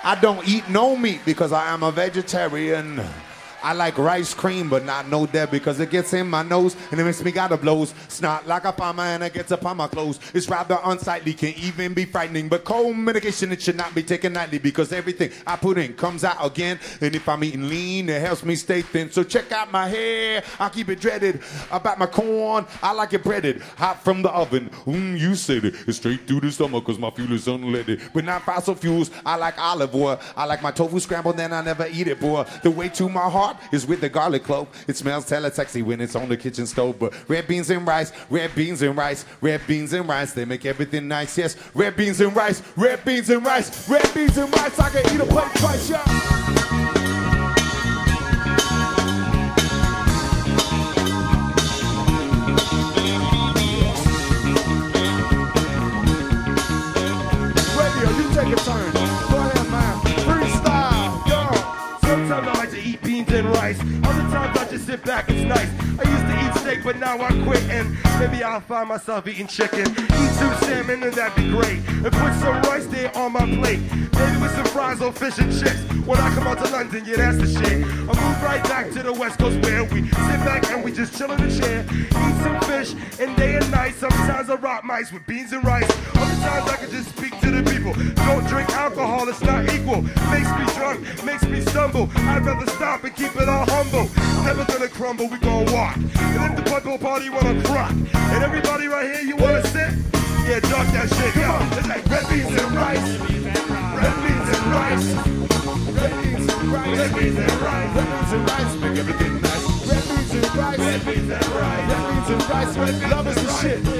I don't eat no meat because I am a vegetarian. I like rice cream, but not no Deb because it gets in my nose and it makes me gotta blows. Snot like a farmer and it gets upon my clothes. It's rather unsightly, can even be frightening. But cold medication, it should not be taken lightly because everything I put in comes out again. And if I'm eating lean, it helps me stay thin. So check out my hair, I keep it dreaded. About my corn, I like it breaded. Hot from the oven, you said it. It's straight through the stomach cause my fuel is unleaded. But not fossil fuels, I like olive oil. I like my tofu scrambled, then I never eat it, boy. The way to my heart is with the garlic clove. It smells hella sexy when it's on the kitchen stove. But red beans and rice, red beans and rice, red beans and rice, they make everything nice. Yes, red beans and rice, red beans and rice, red beans and rice. I can eat a plate twice, yeah. Radio, you take a turn. Go ahead, man. Freestyle, yo. Sometimes I like to eat beans and rice. Other times I just sit back, it's nice. I used to eat steak, but now I quit. And maybe I'll find myself eating chicken. Eat some salmon and that'd be great. And put some rice there on my plate. Maybe with some fries or fish and chips. When I come out to London, yeah, that's the shit. I move right back to the West Coast where we sit back and we just chill in the chair. Eat some fish and day and night. Sometimes I rock mice with beans and rice. Other times I can just speak to the people. Don't drink alcohol, it's not equal. Makes me drunk, makes me stumble. I'd rather stop and keep it all humble. Never gonna crumble, we gon' walk. And if the purple party wanna rock, and everybody right here, you wanna sit? Yeah, talk that shit, yo. It's like red beans and rice. Red beans and rice. Red beans and rice. Red beans and rice. Red beans and rice, make everything nice. Red beans and rice. Red beans and rice. Red beans and rice. Love is the shit.